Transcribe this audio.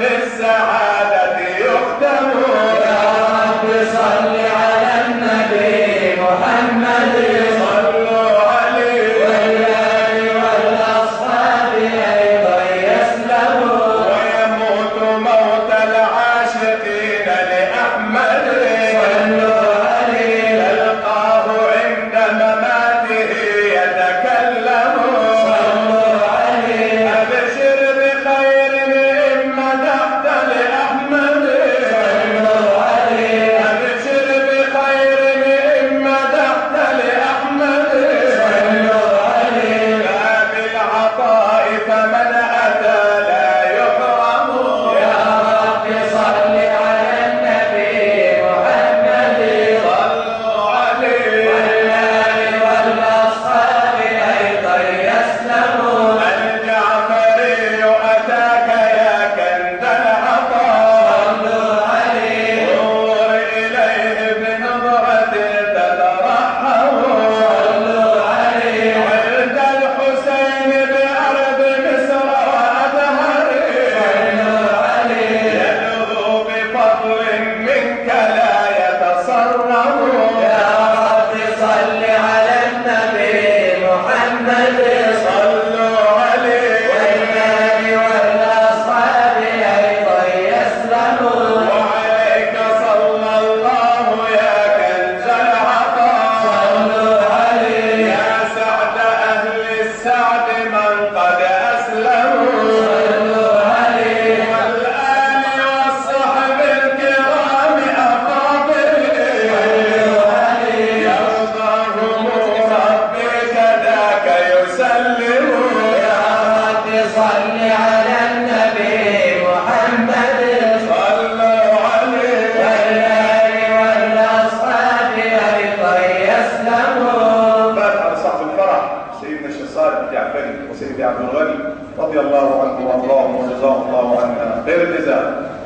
بالسعادة يختم. يا رب صل على النبي محمد صلوا عليه والآل والأصحاب أيضا يسلموا ويموت موت العاشقين لأحمد. صلوا عليه تلقاه عند مماته يتكلم. صلوا عليه أبشر بخير إن مدحت لأحمد. صلوا عليه أبشر بخير إن مدحت لأحمد. صلوا عليه باب العطاء فمن أتى لا يحرم. يا رب صل على النبي محمد صلوا عليه والآل والأصحاب أيضا يسلموا الجعفري أتاك يا كنز العطاء. صلوا عليه انظر إليه بنظرة تترحم. صلوا عليه ولد الحسين بأرض مصر وأدهره. صلوا عليه يدعو بفضل منك لا يتصرم. يا رب صل على النبي محمد صلوا عليه والآل والأصحاب أيضا يسلموا وعليك صلى الله يا كنز العطاء. صلوا عليه يا سعد أهل السعد من قد أسلموا. صلوا عليه والآل والصحب الكرام أفاضل. صلوا عليه يرضاهم ربي كذاك يسلم. يا رب صل على النبي محمد صلوا عليه والآل والأصحاب أيضا يسلموا. فاتحة لصاحب الفرح سيدنا الشيخ صالح الجعفري وسيدي عبد الغني رضي الله عنه وارضاهم وجزاهم الله عنا خير الجزاء.